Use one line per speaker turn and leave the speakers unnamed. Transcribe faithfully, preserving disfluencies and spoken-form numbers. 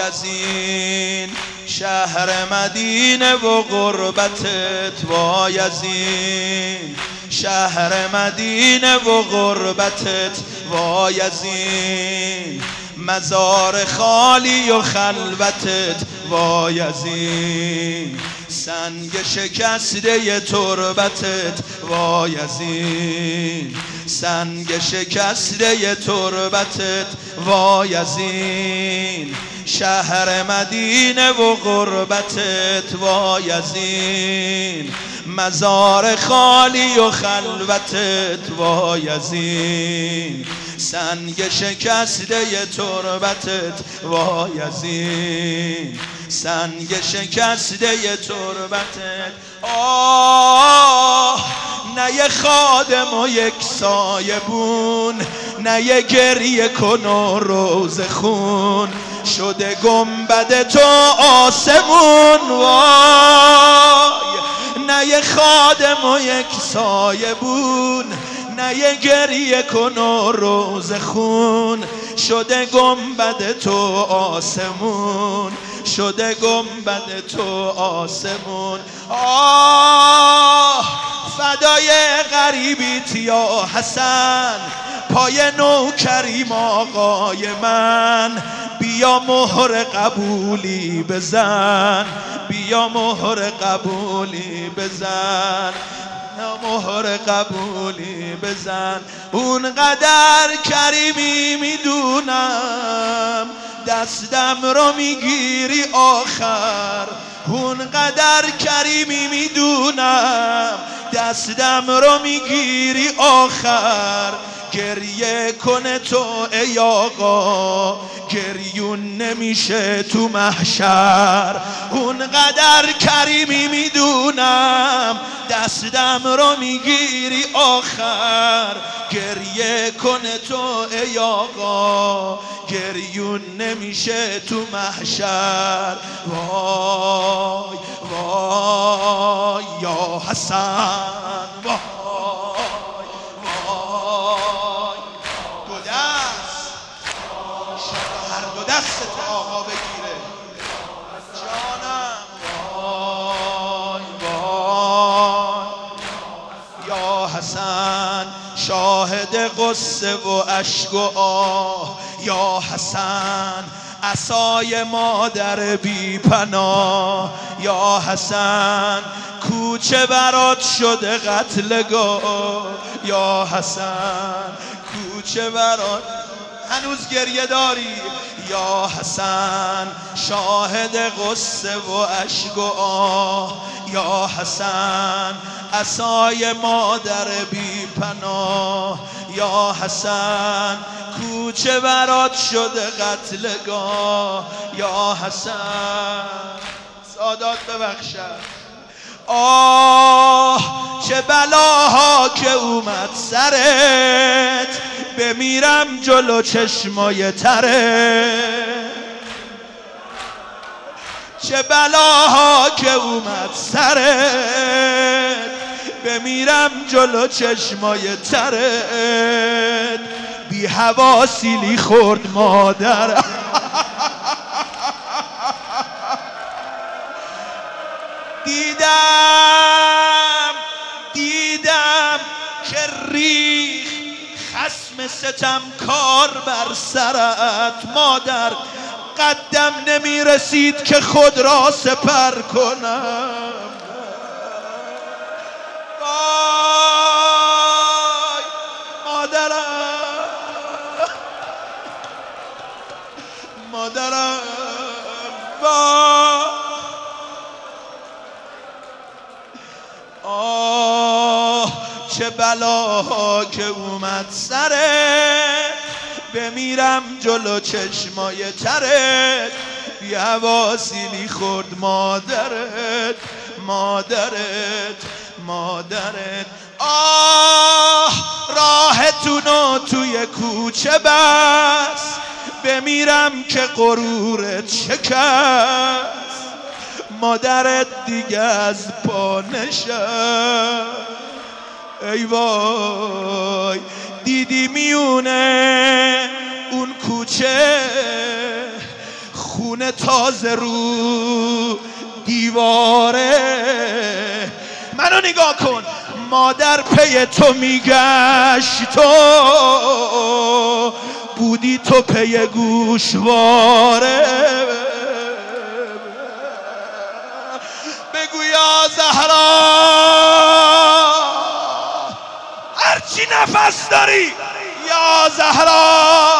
وایزین شهر مدینه و غربتت وایزین شهر مدینه و غربتت وایزین مزار خالی و خلوتت وایزین سنگ شکسته تربتت وایزین سنگ شکسته تربتت وایزین شهر مدینه و غربتت وایزین مزار خالی و خلوتت وایزین سنگ شکسته تربتت وایزین سنگ شکسته تربتت. آه نه یه خادم و یک سایبون نه یه گریه کن و روز خون شده گنبد تو آسمون وای نه یه خادم و یک سایبون نه یه گریه کن و روز خون شده گنبد تو آسمون شده گنبد تو آسمون. آه فدای غریبیت یا حسن پای نوکریم آقای من بیا مهر قبولی بزن بیا مهر قبولی بزن مهر قبولی بزن اونقدر کریمی میدونم دستم رو میگیری آخر اونقدر کریمی میدونم دستم رو میگیری آخر گریه کنه تو ای آقا گریون نمیشه تو محشر اونقدر کریمی میدونم دستم رو میگیری آخر گریه کنه تو ای آقا گریون نمیشه تو محشر. وای وای یا حسن وای دست تو آقا بگیره جانم. وای وای یا حسن شاهد قصه و اشک و آه یا حسن عصای مادر بی پناه یا حسن کوچه برات شده قتلگاه یا حسن کوچه برات هنوز گریه داری یا حسن شاهد قصه و اشک و آه یا حسن عصای مادر بی پناه یا حسن کوچه برات شده قتلگاه یا حسن. سادات ببخشد. آه چه بلاها که اومد سرت بمیرم جلو چشمای ترت چه بلاها که اومد سرت بمیرم جلو چشمای ترت بی حواسیلی خورد مادر دیدم دیدم که ریخ خصم ستم کار بر سرت مادر قدم نمی رسید که خود را سپر کنم. وای مادرم مادرم وای آه چه بلاها که اومد سرت بمیرم جلو چشمای ترت بی حواسیلی خورد مادرت مادرت مادرت. آه راهتونو توی کوچه بس بمیرم که غرورت شکست مادرت دیگه از پا نشست. ای وای دیدی میونه اون کوچه خونه تازه رو دیواره. منو نگاه کن، مادر پی تو میگشت، تو بودی تو پی گوشواره. بگو یا زهرا هرچی نفس داری، یا زهرا